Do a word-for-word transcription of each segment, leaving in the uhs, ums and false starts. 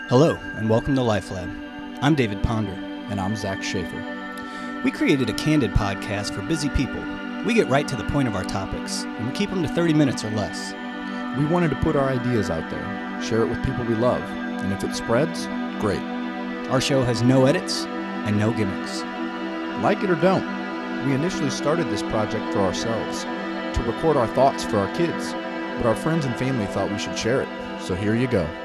Hello, and welcome to Life Lab. I'm David Ponder. And I'm Zach Schaefer. We created a candid podcast for busy people. We get right to the point of our topics, and we keep them to thirty minutes or less. We wanted to put our ideas out there, share it with people we love, and if it spreads, great. Our show has no edits and no gimmicks. Like it or don't, we initially started this project for ourselves, to record our thoughts for our kids, but our friends and family thought we should share it, so here you go.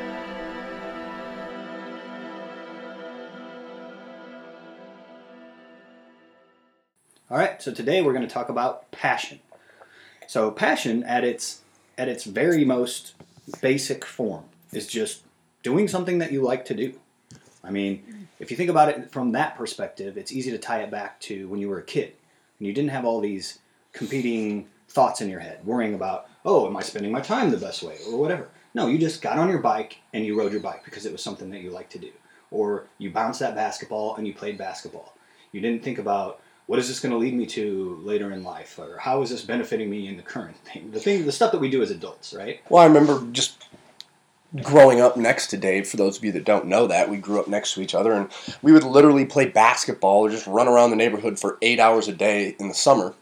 All right, so today we're going to talk about passion. So passion at its at its very most basic form is just doing something that you like to do. I mean, if you think about it from that perspective, it's easy to tie it back to when you were a kid and you didn't have all these competing thoughts in your head, worrying about, oh, am I spending my time the best way or whatever. No, you just got on your bike and you rode your bike because it was something that you liked to do. Or you bounced that basketball and you played basketball. You didn't think about, what is this going to lead me to later in life? Or how is this benefiting me in the current thing? The thing, the stuff that we do as adults, right? Well, I remember just growing up next to Dave. For those of you that don't know that, we grew up next to each other, and we would literally play basketball or just run around the neighborhood for eight hours a day in the summer.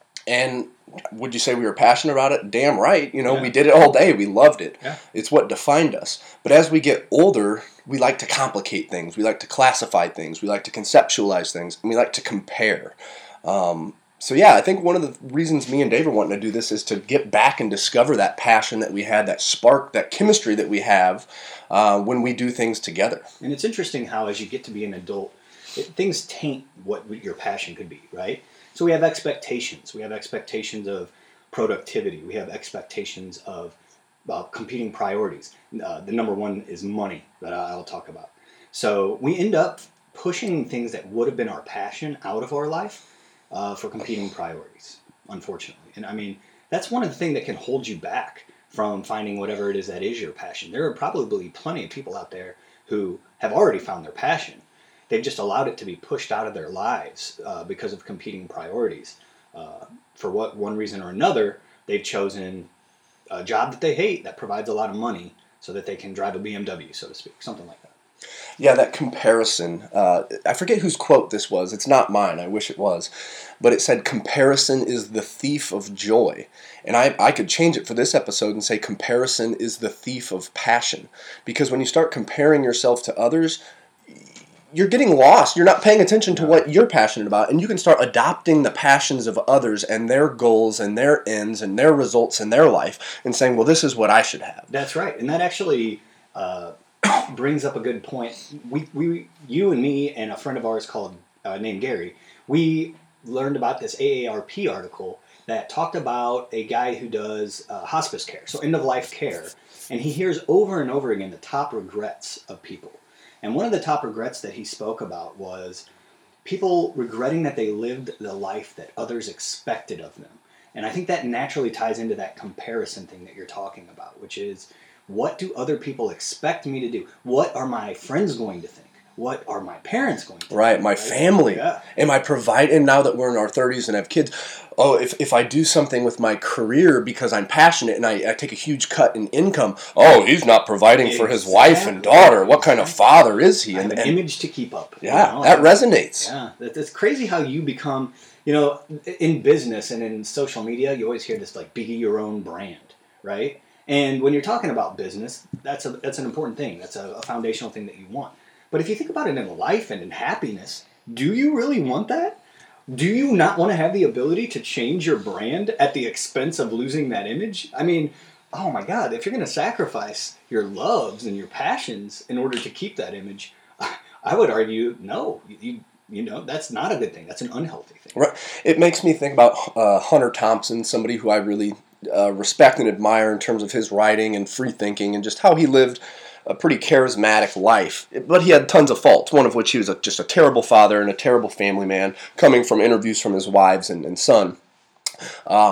And would you say we were passionate about it? Damn right. You know, Yeah. we did it all day. We loved it. Yeah. It's what defined us. But as we get older, we like to complicate things. We like to classify things. We like to conceptualize things. And we like to compare. Um, so yeah, I think one of the reasons me and Dave are wanting to do this is to get back and discover that passion that we had, that spark, that chemistry that we have uh, when we do things together. And it's interesting how as you get to be an adult, it, things taint what your passion could be, right? So we have expectations. We have expectations of productivity. We have expectations of uh, competing priorities. Uh, the number one is money that I'll talk about. So we end up pushing things that would have been our passion out of our life uh, for competing priorities, unfortunately. And I mean, that's one of the things that can hold you back from finding whatever it is that is your passion. There are probably plenty of people out there who have already found their passion. They've just allowed it to be pushed out of their lives uh, because of competing priorities. Uh, for what one reason or another, they've chosen a job that they hate that provides a lot of money so that they can drive a B M W, so to speak, something like that. Yeah, that comparison. Uh, I forget whose quote this was. It's not mine. I wish it was. But it said, comparison is the thief of joy. And I, I could change it for this episode and say comparison is the thief of passion. Because when you start comparing yourself to others, you're getting lost. You're not paying attention to what you're passionate about. And you can start adopting the passions of others and their goals and their ends and their results in their life and saying, well, this is what I should have. That's right. And that actually uh, brings up a good point. We, we, you and me and a friend of ours called uh, named Gary, we learned about this A A R P article that talked about a guy who does uh, hospice care, so end-of-life care. And he hears over and over again the top regrets of people. And one of the top regrets that he spoke about was people regretting that they lived the life that others expected of them. And I think that naturally ties into that comparison thing that you're talking about, which is, what do other people expect me to do? What are my friends going to think? What are my parents going to think? Right, my family. Yeah. Am I providing, now that we're in our thirties and have kids, oh, if, if I do something with my career because I'm passionate and I, I take a huge cut in income, oh, he's not providing exactly. for his wife and daughter. What kind of father is he? I have and, an and, image to keep up. Yeah, you know? that resonates. Yeah, it's crazy how you become, you know, in business and in social media, you always hear this like, be your own brand, right? And when you're talking about business, that's a that's an important thing. That's a, a foundational thing that you want. But if you think about it in life and in happiness, do you really want that? Do you not want to have the ability to change your brand at the expense of losing that image? I mean, oh my God, if you're going to sacrifice your loves and your passions in order to keep that image, I would argue, no, you, you know, that's not a good thing. That's an unhealthy thing. Right. It makes me think about uh, Hunter Thompson, somebody who I really uh, respect and admire in terms of his writing and free thinking and just how he lived a pretty charismatic life, but he had tons of faults, one of which he was a, just a terrible father and a terrible family man, coming from interviews from his wives and, and son. Um,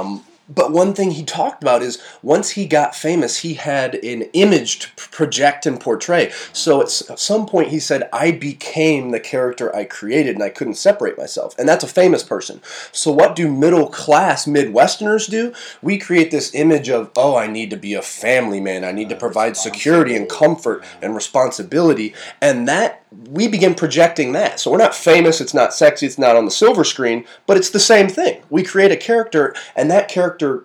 But one thing he talked about is once he got famous, he had an image to project and portray. So at some point he said, I became the character I created and I couldn't separate myself. And that's a famous person. So what do middle class Midwesterners do? We create this image of, oh, I need to be a family man. I need to provide security and comfort and responsibility. And that, we begin projecting that. So we're not famous, it's not sexy, it's not on the silver screen, but it's the same thing. We create a character, and that character,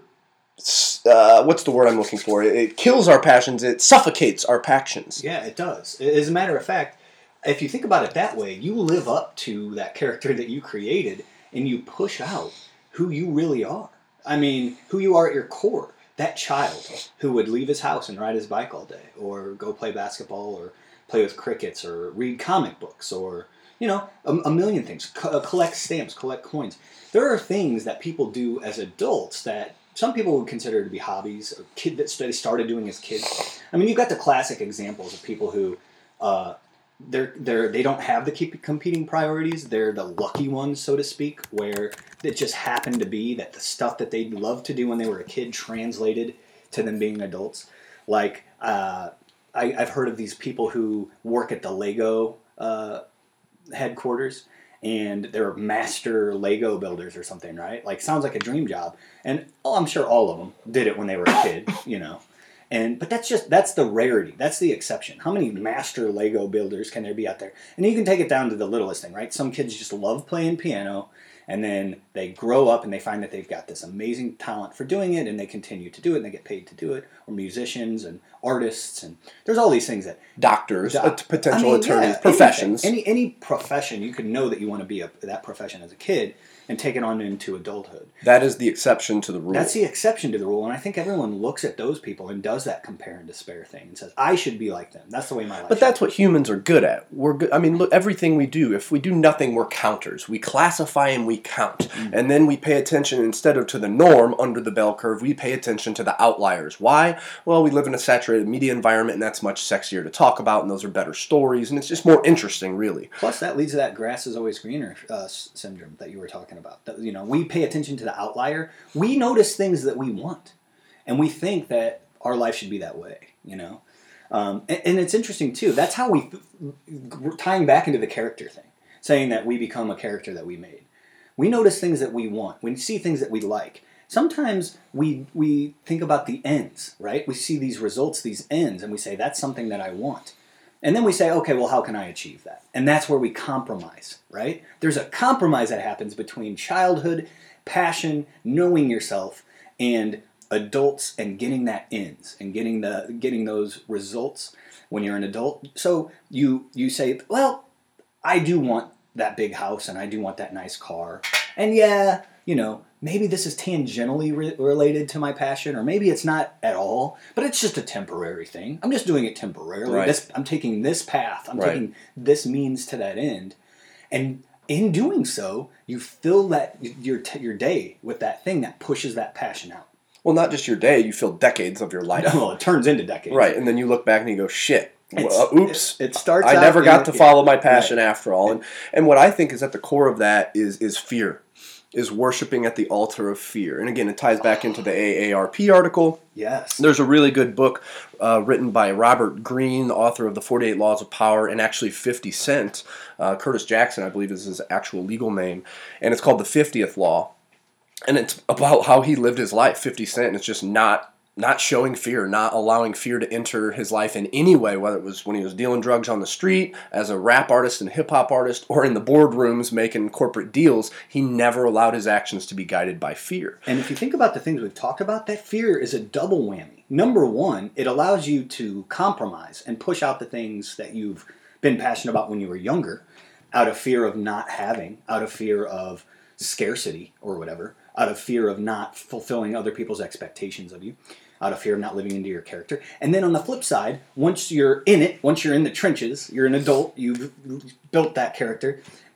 uh, what's the word I'm looking for? It kills our passions, it suffocates our passions. Yeah, it does. As a matter of fact, if you think about it that way, you live up to that character that you created, and you push out who you really are. I mean, who you are at your core. That child who would leave his house and ride his bike all day, or go play basketball, or play with crickets, or read comic books, or, you know, a, a million things. Co- collect stamps, collect coins. There are things that people do as adults that some people would consider to be hobbies, or kid that they started doing as kids. I mean, you've got the classic examples of people who uh, they're they're they don't have the keep competing priorities. They're the lucky ones, so to speak, where it just happened to be that the stuff that they loved to do when they were a kid translated to them being adults. Like uh, I, I've heard of these people who work at the Lego uh, headquarters, and they're master Lego builders or something, right? Like, sounds like a dream job. And oh, I'm sure all of them did it when they were a kid, you know. And but that's just that's the rarity. That's the exception. How many master Lego builders can there be out there? And you can take it down to the littlest thing, right? Some kids just love playing piano, and then they grow up and they find that they've got this amazing talent for doing it, and they continue to do it, and they get paid to do it. Or musicians and artists, and there's all these things that doctors, doc- potential I mean, attorneys, yeah, professions. Anything. Any any profession, you can know that you want to be a, that profession as a kid and take it on into adulthood. That is the exception to the rule. That's the exception to the rule, and I think everyone looks at those people and does that compare and despair thing and says, "I should be like them." That's the way my life. But that's what humans are good at. We're good. I mean, look, everything we do. If we do nothing, we're counters. We classify and we count, mm-hmm. and then we pay attention instead of to the norm under the bell curve. We pay attention to the outliers. Why? Well, we live in a saturated media environment, and that's much sexier to talk about, and those are better stories, and it's just more interesting, really. Plus, that leads to that grass is always greener uh, syndrome that you were talking about. That, you know, we pay attention to the outlier. We notice things that we want, and we think that our life should be that way, you know? Um, and, and it's interesting, too. That's how we, we're tying back into the character thing, saying that we become a character that we made. We notice things that we want. We see things that we like. Sometimes we we think about the ends, right? We see these results, these ends, and we say, that's something that I want. And then we say, okay, well, how can I achieve that? And that's where we compromise, right? There's a compromise that happens between childhood, passion, knowing yourself, and adults, and getting that ends and getting the getting those results when you're an adult. So you you say, well, I do want that big house, and I do want that nice car. And yeah, you know, maybe this is tangentially re- related to my passion, or maybe it's not at all, but it's just a temporary thing. I'm just doing it temporarily. Right. This, I'm taking this path. I'm right. taking this means to that end. And in doing so, you fill that your t- your day with that thing that pushes that passion out. Well, not just your day, you fill decades of your life. Well, it turns into decades. Right, and then you look back and you go, shit. Well, uh, oops! It, it starts. I out never got in, to follow my yeah, passion right. after all, and and what I think is at the core of that is is fear, is worshiping at the altar of fear. And again, it ties back into the A A R P article. Yes. There's a really good book uh, written by Robert Greene, the author of the forty-eight Laws of Power, and actually fifty Cent. Uh, Curtis Jackson, I believe, is his actual legal name, and it's called the fiftieth Law, and it's about how he lived his life. fifty Cent, and it's just not. Not showing fear, not allowing fear to enter his life in any way, whether it was when he was dealing drugs on the street, as a rap artist and hip-hop artist, or in the boardrooms making corporate deals. He never allowed his actions to be guided by fear. And if you think about the things we've talked about, that fear is a double whammy. Number one, it allows you to compromise and push out the things that you've been passionate about when you were younger, out of fear of not having, out of fear of scarcity or whatever, out of fear of not fulfilling other people's expectations of you, out of fear of not living into your character. And then on the flip side, once you're in it, once you're in the trenches, you're an adult, you've built that character,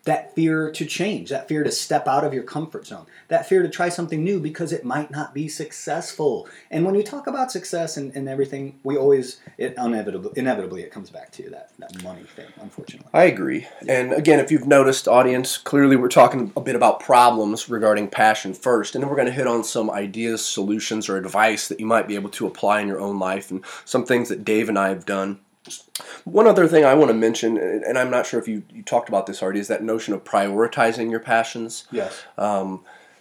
that fear to change, that fear to step out of your comfort zone, that fear to try something new because it might not be successful. And when we talk about success and, and everything, we always, it inevitably, inevitably it comes back to that, that money thing, unfortunately. I agree. And again, if you've noticed, audience, clearly we're talking a bit about problems regarding passion first, and then we're going to hit on some ideas, solutions, or advice that you might be able to apply in your own life, and some things that Dave and I have done. One other thing I want to mention, and I'm not sure if you, you talked about this already, is that notion of prioritizing your passions. Yes. Um,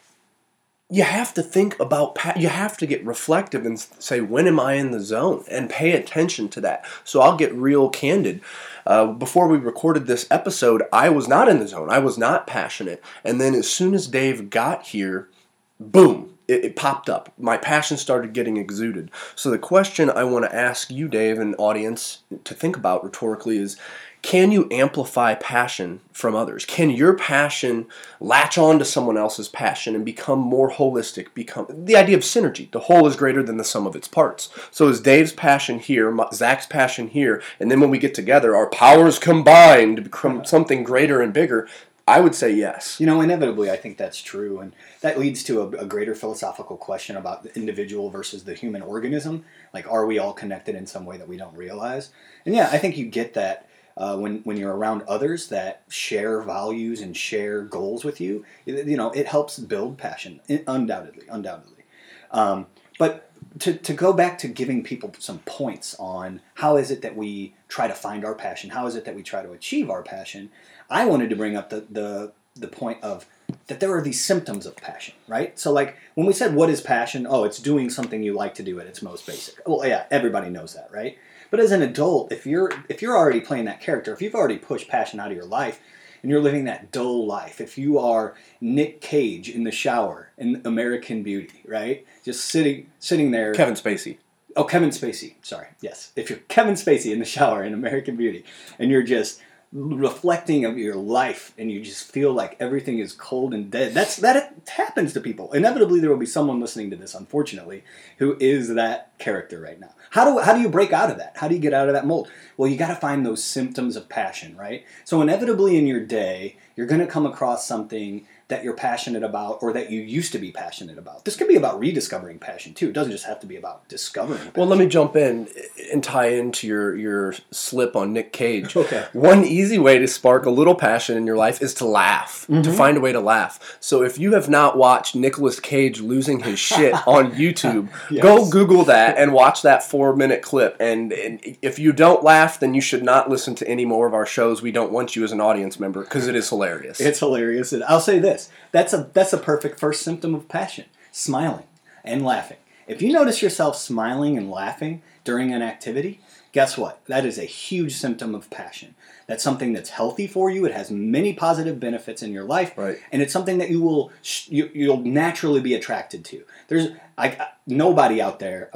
you have to think about, pa- you have to get reflective and say, when am I in the zone? And pay attention to that. So I'll get real candid. Uh, before we recorded this episode, I was not in the zone. I was not passionate. And then as soon as Dave got here, boom. It, it popped up. My passion started getting exuded. So the question I want to ask you, Dave, and audience to think about rhetorically is, can you amplify passion from others? Can your passion latch on to someone else's passion and become more holistic? Become the idea of synergy. The whole is greater than the sum of its parts. So is Dave's passion here, Zach's passion here, and then when we get together, our powers combine to become something greater and bigger? I would say yes. You know, inevitably, I think that's true. And that leads to a, a greater philosophical question about the individual versus the human organism. Like, are we all connected in some way that we don't realize? And yeah, I think you get that uh, when, when you're around others that share values and share goals with you. You know, it helps build passion, undoubtedly, undoubtedly. Um, but to, to go back to giving people some points on how is it that we try to find our passion, how is it that we try to achieve our passion, I wanted to bring up the, the the point of that there are these symptoms of passion, right? So like when we said what is passion, oh, it's doing something you like to do at its most basic. Well, yeah, everybody knows that, right? But as an adult, if you're if you're already playing that character, if you've already pushed passion out of your life and you're living that dull life, if you are Nick Cage in the shower in American Beauty, right? Just sitting sitting there. Kevin Spacey. Oh, Kevin Spacey. Sorry. Yes. If you're Kevin Spacey in the shower in American Beauty and you're just reflecting of your life and you just feel like everything is cold and dead, that's that happens to people. Inevitably there will be someone listening to this, unfortunately, who is that character right now. How do how do you break out of that? How do you get out of that mold? Well, you got to find those symptoms of passion, right? So inevitably in your day you're going to come across something that you're passionate about or that you used to be passionate about. This could be about rediscovering passion too. It doesn't just have to be about discovering passion. Well, let me jump in and tie into your, your slip on Nick Cage. Okay. One easy way to spark a little passion in your life is to laugh, mm-hmm. to find a way to laugh. So if you have not watched Nicolas Cage losing his shit on YouTube, yes. Go Google that and watch that four-minute clip. And, and if you don't laugh, then you should not listen to any more of our shows. We don't want you as an audience member because it is hilarious. It's hilarious. And I'll say this. That's a that's a perfect first symptom of passion. Smiling and laughing. If you notice yourself smiling and laughing during an activity, guess what? That is a huge symptom of passion. That's something that's healthy for you. It has many positive benefits in your life, right. And it's something that you will you, you'll naturally be attracted to. There's I, nobody out there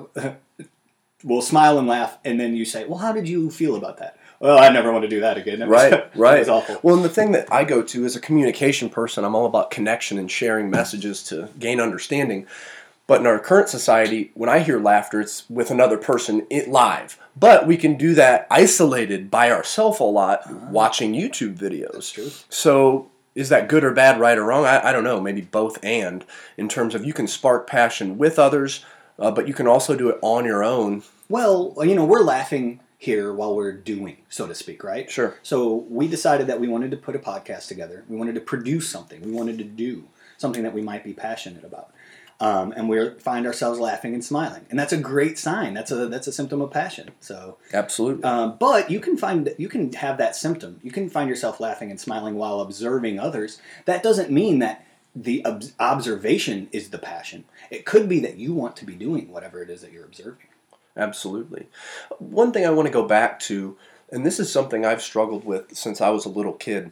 will smile and laugh, and then you say, "Well, how did you feel about that?" Well, I never want to do that again. That right, was, right. That was awful. Well, and the thing that I go to as a communication person, I'm all about connection and sharing messages to gain understanding. But in our current society, when I hear laughter, it's with another person it live. But we can do that isolated by ourselves a lot, uh, watching YouTube videos. That's true. So is that good or bad, right or wrong? I, I don't know. Maybe both and. In terms of you can spark passion with others, uh, but you can also do it on your own. Well, you know, we're laughing here while we're doing, so to speak, right? Sure. So we decided that we wanted to put a podcast together. We wanted to produce something. We wanted to do something that we might be passionate about. Um, and we find ourselves laughing and smiling. And that's a great sign. That's a that's a symptom of passion. So absolutely. Um, but you can find you can have that symptom. You can find yourself laughing and smiling while observing others. That doesn't mean that the ob- observation is the passion. It could be that you want to be doing whatever it is that you're observing. Absolutely. One thing I want to go back to, and this is something I've struggled with since I was a little kid.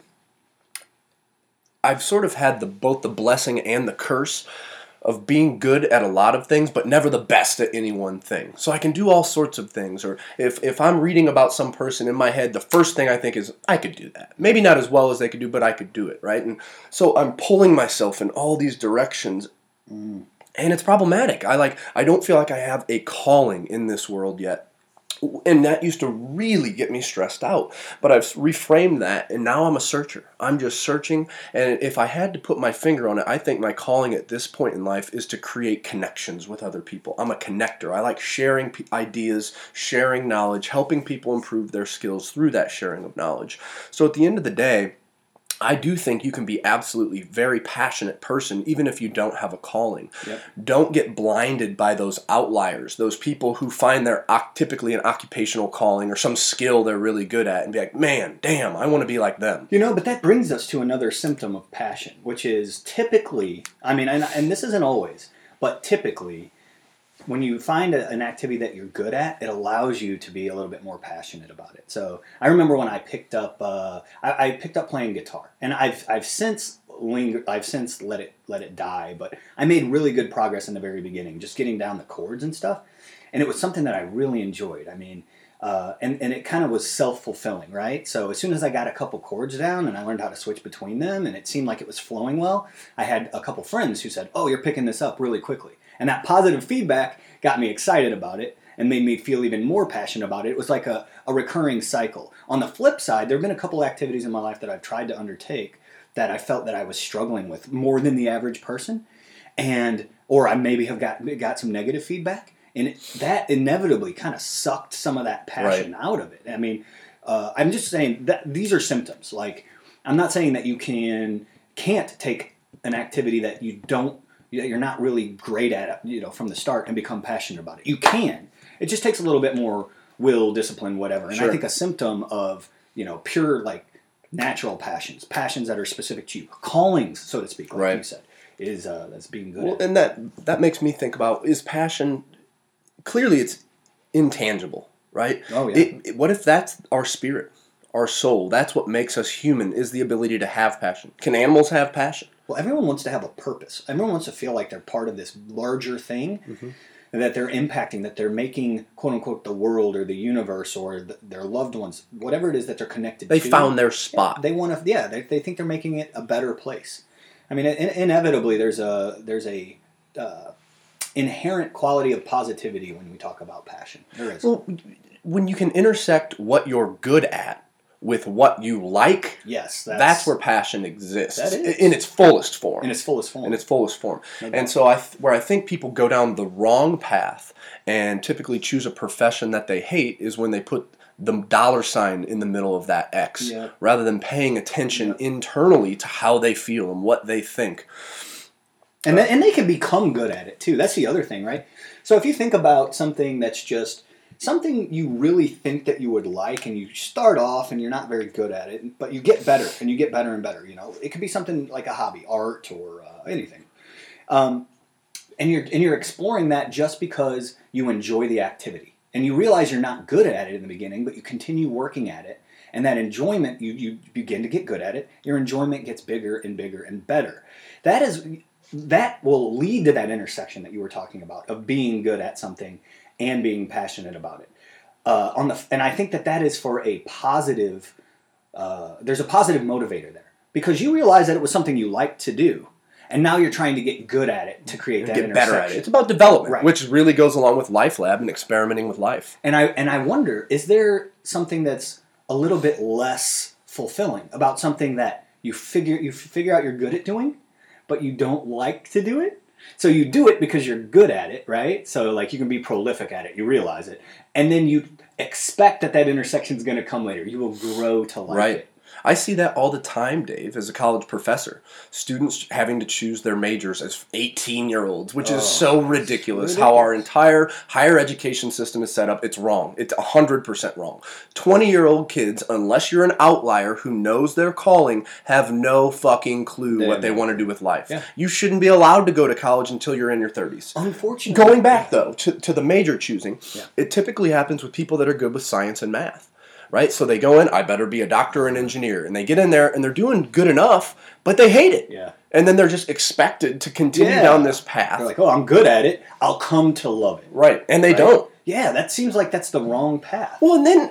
I've sort of had the both the blessing and the curse of being good at a lot of things, but never the best at any one thing. So I can do all sorts of things. Or if, if I'm reading about some person in my head, the first thing I think is, I could do that. Maybe not as well as they could do, but I could do it, right? And so I'm pulling myself in all these directions. Mm. And it's problematic. I like. I don't feel like I have a calling in this world yet. And that used to really get me stressed out. But I've reframed that, and now I'm a searcher. I'm just searching. And if I had to put my finger on it, I think my calling at this point in life is to create connections with other people. I'm a connector. I like sharing p- ideas, sharing knowledge, helping people improve their skills through that sharing of knowledge. So at the end of the day, I do think you can be absolutely very passionate person even if you don't have a calling. Yep. Don't get blinded by those outliers, those people who find their typically an occupational calling or some skill they're really good at and be like, man, damn, I want to be like them. You know, but that brings us to another symptom of passion, which is typically, I mean, and, and this isn't always, but typically, when you find a, an activity that you're good at, it allows you to be a little bit more passionate about it. So I remember when I picked up, uh, I, I picked up playing guitar, and I've I've since lingered, I've since let it let it die. But I made really good progress in the very beginning, just getting down the chords and stuff, and it was something that I really enjoyed. I mean, uh, and and it kind of was self-fulfilling, right? So as soon as I got a couple chords down and I learned how to switch between them, and it seemed like it was flowing well, I had a couple friends who said, "Oh, you're picking this up really quickly." And that positive feedback got me excited about it and made me feel even more passionate about it. It was like a, a recurring cycle. On the flip side, there have been a couple activities in my life that I've tried to undertake that I felt that I was struggling with more than the average person, and or I maybe have got got some negative feedback, and it, that inevitably kind of sucked some of that passion Right. out of it. I mean, uh, I'm just saying that these are symptoms. Like, I'm not saying that you can can't take an activity that you don't. You're not really great at it, you know, from the start and become passionate about it. You can. It just takes a little bit more will, discipline, whatever. And Sure. I think a symptom of, you know, pure, like, natural passions, passions that are specific to you, callings, so to speak, like Right. you said, is uh, that's being good Well, at it. and that that makes me think about, is passion, clearly it's intangible, right? Oh, yeah. It, it- what if that's our spirit, our soul? That's what makes us human, is the ability to have passion. Can animals have passion? Well, everyone wants to have a purpose. Everyone wants to feel like they're part of this larger thing, Mm-hmm. and that they're impacting, that they're making, quote unquote, the world or the universe or the, their loved ones, whatever it is that they're connected They to. found their spot. They want to, yeah, they, they think they're making it a better place. I mean, in, inevitably, there's a there's a uh, inherent quality of positivity when we talk about passion. There is. Well, when you can intersect what you're good at with what you like, Yes, that's, that's, where passion exists That is. in its fullest form. in its fullest form. in its fullest form. No doubt. And so I th- where I think people go down the wrong path and typically choose a profession that they hate is when they put the dollar sign in the middle of that X, Yeah. rather than paying attention Yeah. internally to how they feel and what they think. And they, and they can become good at it too. That's the other thing, right? So if you think about something that's just something you really think that you would like, and you start off and you're not very good at it, but you get better and you get better and better. You know, it could be something like a hobby, art, or uh, anything. Um, and you're and you're exploring that just because you enjoy the activity, and you realize you're not good at it in the beginning, but you continue working at it, and that enjoyment, you you begin to get good at it. Your enjoyment gets bigger and bigger and better. That is that will lead to that intersection that you were talking about of being good at something and being passionate about it. Uh, on the and I think that that is for a positive. Uh, there's a positive motivator there because you realize that it was something you liked to do, and now you're trying to get good at it to create that Get better at intersection. it. It's about development, Right. which really goes along with Life Lab and experimenting with life. And I and I wonder, is there something that's a little bit less fulfilling about something that you figure you figure out you're good at doing, but you don't like to do it? So you do it because you're good at it, right? So like you can be prolific at it, you realize it, and then you expect that that intersection is going to come later. You will grow to like Right. it. I see that all the time, Dave, as a college professor. Students having to choose their majors as eighteen-year-olds, which Oh, is so ridiculous, how our entire higher education system is set up. It's wrong. It's one hundred percent wrong. twenty-year-old kids, unless you're an outlier who knows their calling, have no fucking clue They what have they no want to do with life. Yeah. You shouldn't be allowed to go to college until you're in your thirties. Unfortunately, Going back, though, to, to the major choosing, Yeah. it typically happens with people that are good with science and math. Right? So they go in, I better be a doctor or an engineer. And they get in there and they're doing good enough, but they hate it. Yeah. And then they're just expected to continue Yeah. down this path. They're like, oh, I'm good at it. I'll come to love it. Right. And they Right? don't. Yeah, that seems like that's the wrong path. Well, and then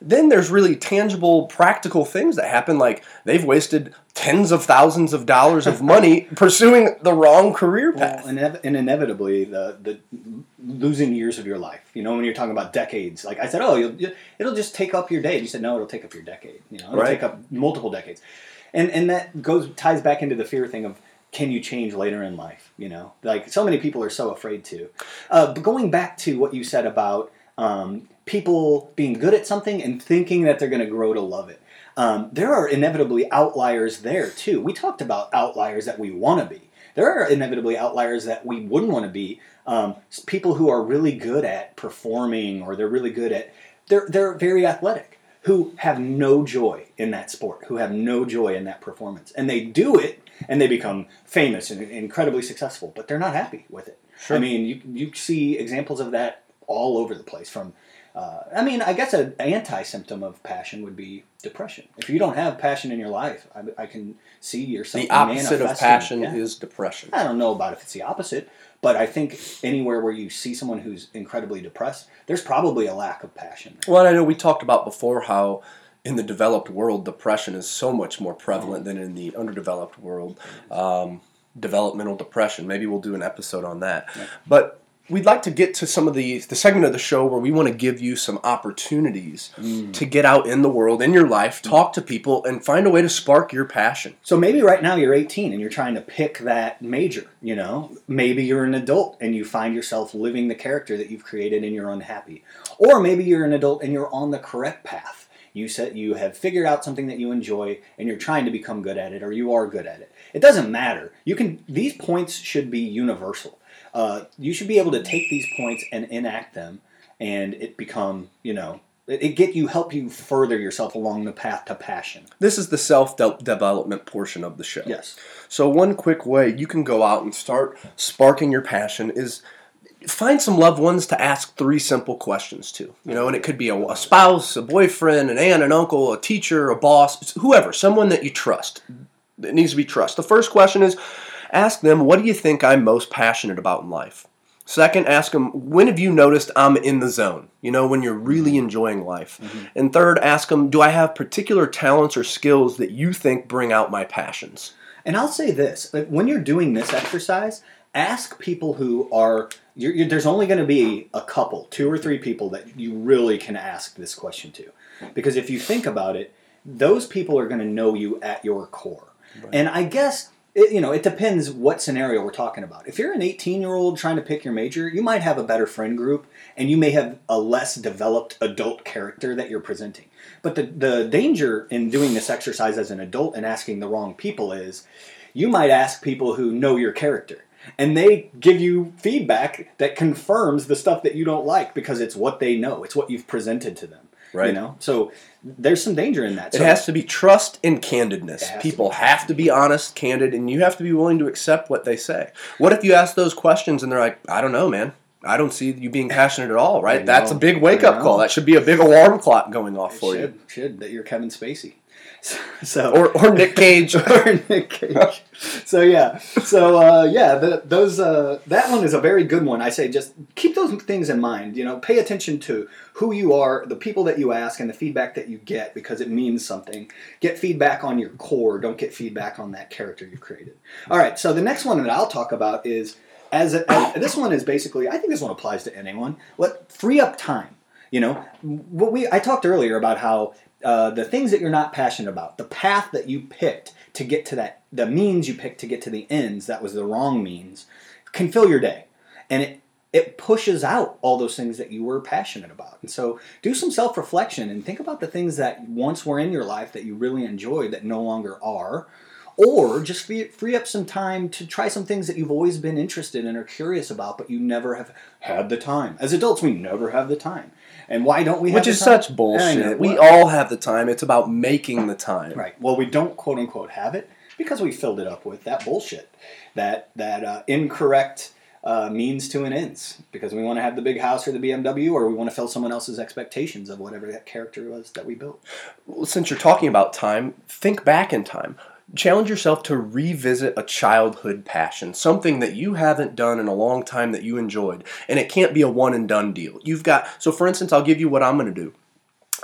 then there's really tangible, practical things that happen, like they've wasted tens of thousands of dollars of money pursuing the wrong career path. Well, inev- and inevitably, the the losing years of your life. You know, when you're talking about decades, like I said, oh, you'll, it'll just take up your day. And you said, no, it'll take up your decade. You know, it'll Right. take up multiple decades. And and that goes ties back into the fear thing of, can you change later in life? You know, like so many people are so afraid to. Uh, but going back to what you said about um, people being good at something and thinking that they're going to grow to love it. Um, there are inevitably outliers there too. We talked about outliers that we want to be. There are inevitably outliers that we wouldn't want to be. Um, people who are really good at performing, or they're really good at, they're they're very athletic, who have no joy in that sport, who have no joy in that performance, and they do it and they become famous and incredibly successful, but they're not happy with it. Sure. I mean, you you see examples of that all over the place. From Uh, I mean, I guess an anti-symptom of passion would be depression. If you don't have passion in your life, I, I can see yourself The opposite of manifesting- passion yeah. is depression. I don't know about if it's the opposite, but I think anywhere where you see someone who's incredibly depressed, there's probably a lack of passion. Well, and I know we talked about before how in the developed world, depression is so much more prevalent than in the underdeveloped world. Um, developmental depression. Maybe we'll do an episode on that. Yeah. But we'd like to get to some of the the segment of the show where we want to give you some opportunities Mm. to get out in the world, in your life, talk to people, and find a way to spark your passion. So maybe right now you're eighteen and you're trying to pick that major, you know? Maybe you're an adult and you find yourself living the character that you've created and you're unhappy. Or maybe you're an adult and you're on the correct path. You said you have figured out something that you enjoy and you're trying to become good at it, or you are good at it. It doesn't matter. You can these points should be universal. Uh, you should be able to take these points and enact them, and it become, you know, it, it get you help you further yourself along the path to passion. This is the self-development portion of the show. Yes. So one quick way you can go out and start sparking your passion is find some loved ones to ask three simple questions to. You know, and it could be a, a spouse, a boyfriend, an aunt, an uncle, a teacher, a boss, whoever, someone that you trust. It needs to be trust. The first question is, ask them, what do you think I'm most passionate about in life? Second, ask them, when have you noticed I'm in the zone? You know, when you're really enjoying life. Mm-hmm. And third, ask them, do I have particular talents or skills that you think bring out my passions? And I'll say this, like, when you're doing this exercise, ask people who are, you're, you're, there's only going to be a couple, two or three people that you really can ask this question to. Because if you think about it, those people are going to know you at your core. Right. And I guess, it, you know, it depends what scenario we're talking about. If you're an eighteen-year-old trying to pick your major, you might have a better friend group, and you may have a less developed adult character that you're presenting. But the, the danger in doing this exercise as an adult and asking the wrong people is, you might ask people who know your character, and they give you feedback that confirms the stuff that you don't like because it's what they know. It's what you've presented to them. Right. You know? So there's some danger in that. It So, has to be trust and candidness. It has to People be. have to be honest, candid, and you have to be willing to accept what they say. What if you ask those questions and they're like, I don't know, man. I don't see you being passionate at all, right? I That's a know. big I wake-up know. call. That should be a big alarm clock going off it for should, you. should, that you're Kevin Spacey. So, so Or, or Nick Cage. or Nick Cage. So yeah, so uh, yeah, the, those uh, that one is a very good one. I say just keep those things in mind. You know, pay attention to who you are, the people that you ask, and the feedback that you get because it means something. Get feedback on your core. Don't get feedback on that character you've created. All right. So the next one that I'll talk about is as, a, as this one is basically. I think this one applies to anyone. What free up time. You know, what we I talked earlier about how. Uh, the things that you're not passionate about, the path that you picked to get to that, the means you picked to get to the ends, that was the wrong means, can fill your day. And it, it pushes out all those things that you were passionate about. And so do some self-reflection and think about the things that once were in your life that you really enjoyed that no longer are. Or just free, free up some time to try some things that you've always been interested in or curious about, but you never have had the time. As adults, we never have the time. And why don't we have Which the is time? such I know. bullshit. We Well- all have the time. It's about making the time. Right. Well, we don't quote unquote have it because we filled it up with that bullshit, that that uh, incorrect uh, means to an ends. Because we want to have the big house or the B M W, or we want to fill someone else's expectations of whatever that character was that we built. Well, since you're talking about time, think back in time. Challenge yourself to revisit a childhood passion, something that you haven't done in a long time that you enjoyed. And it can't be a one and done deal. You've got, so for instance, I'll give you what I'm going to do.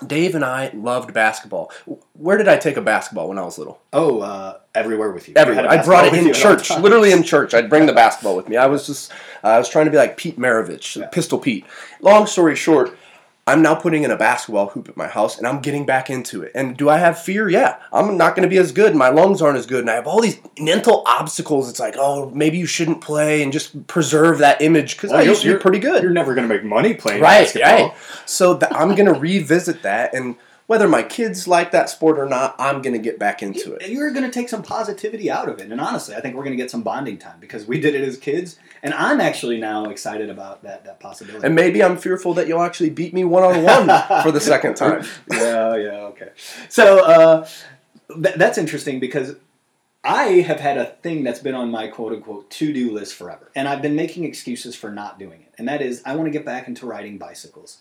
Dave and I loved basketball. Where did I take a basketball when I was little? Oh, uh, everywhere with you. Everywhere. You had a I brought it basketball in with you at all church, times. literally in church. I'd bring the basketball with me. I was just, uh, I was trying to be like Pete Maravich, Yeah. Pistol Pete. Long story short, I'm now putting in a basketball hoop at my house, and I'm getting back into it. And do I have fear? Yeah. I'm not going to be as good. My lungs aren't as good, and I have all these mental obstacles. It's like, oh, maybe you shouldn't play and just preserve that image because I Well, used to be pretty good. You're never going to make money playing Right, basketball. right. So th- I'm going to revisit that, and whether my kids like that sport or not, I'm going to get back into it. You're going to take some positivity out of it. And honestly, I think we're going to get some bonding time because we did it as kids. And I'm actually now excited about that, that possibility. And maybe I'm fearful that you'll actually beat me one-on-one for the second time. Yeah, yeah, okay. So uh, th- that's interesting because I have had a thing that's been on my quote-unquote to-do list forever. And I've been making excuses for not doing it. And that is I want to get back into riding bicycles.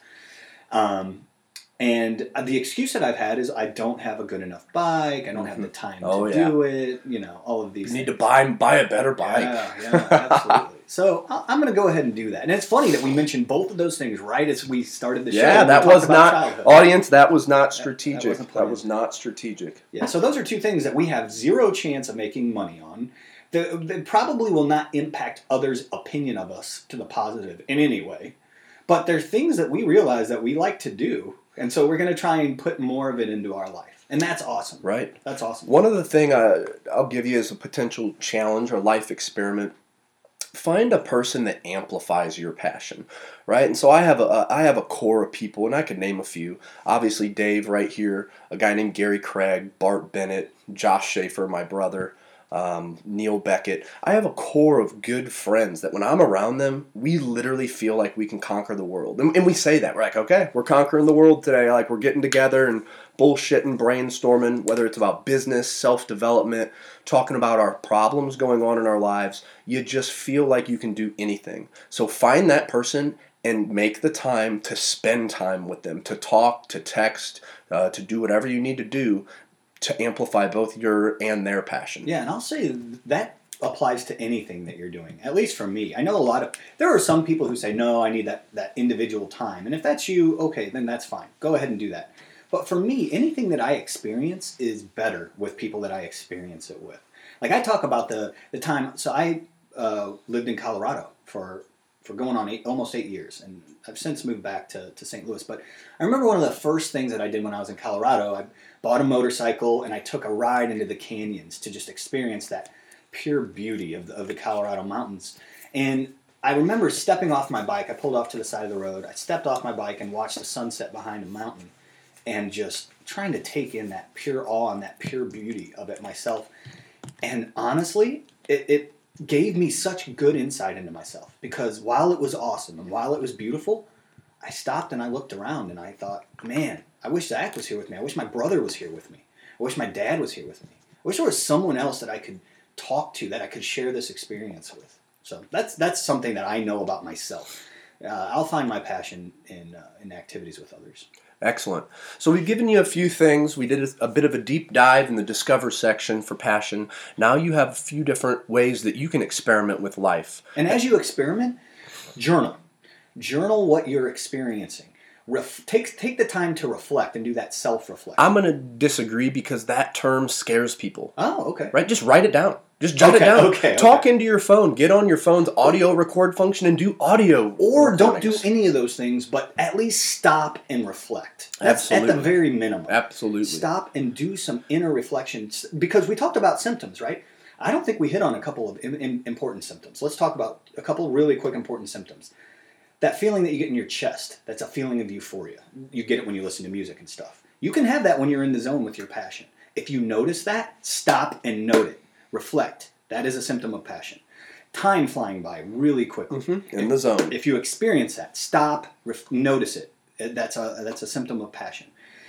Um And the excuse that I've had is I don't have a good enough bike. I don't have the time Oh, to yeah. do it. You know, all of these You need things. to buy buy a better bike. Yeah, yeah, absolutely. So I- I'm going to go ahead and do that. And it's funny that we mentioned both of those things right as we started the show. Yeah, We that talked was about not, childhood. audience, that was not that strategic. wasn't That, planned. was not strategic. Yeah, so those are two things that we have zero chance of making money on. They, they probably will not impact others' opinion of us to the positive in any way. But they're things that we realize that we like to do. And so we're going to try and put more of it into our life. And that's awesome. Right. That's awesome. One other thing I, I'll give you as a potential challenge or life experiment. Find a person that amplifies your passion, right? And so I have a I have a core of people, and I could name a few. Obviously, Dave right here, a guy named Gary Craig, Bart Bennett, Josh Schaefer, my brother, um, Neil Beckett. I have a core of good friends that when I'm around them, we literally feel like we can conquer the world. And, and we say that. We're like, okay, we're conquering the world today. Like, we're getting together and bullshitting, brainstorming, whether it's about business, self-development, talking about our problems going on in our lives. You just feel like you can do anything. So find that person and make the time to spend time with them, to talk, to text, uh, to do whatever you need to do to amplify both your and their passion. Yeah, and I'll say that applies to anything that you're doing, at least for me. I know a lot of, there are some people who say, no, I need that, that individual time. And if that's you, okay, then that's fine. Go ahead and do that. But for me, anything that I experience is better with people that I experience it with. Like I talk about the, the time, so I uh, lived in Colorado for for going on eight, almost eight years. And I've since moved back to, to Saint Louis. But I remember one of the first things that I did when I was in Colorado, I bought a motorcycle and I took a ride into the canyons to just experience that pure beauty of the, of the Colorado mountains. And I remember stepping off my bike. I pulled off to the side of the road. I stepped off my bike and watched the sunset behind a mountain and just trying to take in that pure awe and that pure beauty of it myself. And honestly, it, it gave me such good insight into myself because while it was awesome and while it was beautiful, I stopped and I looked around and I thought, man, I wish Zach was here with me. I wish my brother was here with me. I wish my dad was here with me. I wish there was someone else that I could talk to, that I could share this experience with. So that's that's something that I know about myself. Uh, I'll find my passion in uh, in activities with others. Excellent. So we've given you a few things. We did a, a bit of a deep dive in the Discover section for passion. Now you have a few different ways that you can experiment with life. And as you experiment, journal. Journal what you're experiencing. Ref- take take the time to reflect and do that self-reflection. I'm going to disagree because that term scares people. Oh, okay. Right? Just write it down. Just jot Okay, it down. okay, Talk okay. into your phone. Get on your phone's audio record function and do audio. Or don't do recordings. any of those things, but at least stop and reflect. That's Absolutely. at the very minimum. Absolutely. Stop and do some inner reflection. Because we talked about symptoms, right? I don't think we hit on a couple of im- im- important symptoms. Let's talk about a couple really quick important symptoms. That feeling that you get in your chest, that's a feeling of euphoria. You get it when you listen to music and stuff. You can have that when you're in the zone with your passion. If you notice that, stop and note it. Reflect. That is a symptom of passion. Time flying by really quickly. Mm-hmm. In the zone. If you experience that, stop, ref- notice it. That's a that's a symptom of passion.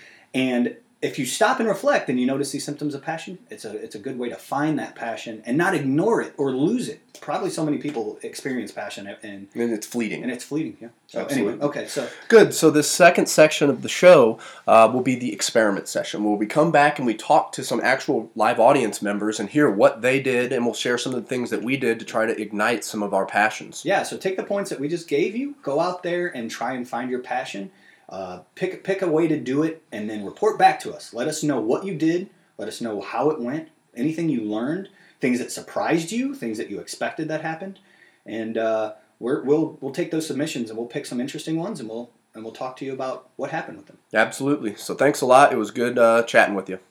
And if you stop and reflect and you notice these symptoms of passion, it's a it's a good way to find that passion and not ignore it or lose it. Probably so many people experience passion and And it's fleeting. and it's fleeting. Yeah. So Absolutely. anyway, okay. So Good. So the second section of the show uh, will be the experiment session, where we come back and we talk to some actual live audience members and hear what they did, and we'll share some of the things that we did to try to ignite some of our passions. yeah. So take the points that we just gave you. Go out there and try and find your passion. Uh, pick pick a way to do it, and then report back to us. Let us know what you did. Let us know how it went. Anything you learned, things that surprised you, things that you expected that happened, and uh, we're, we'll we'll take those submissions and we'll pick some interesting ones, and we'll and we'll talk to you about what happened with them. Absolutely. So thanks a lot. It was good uh, chatting with you.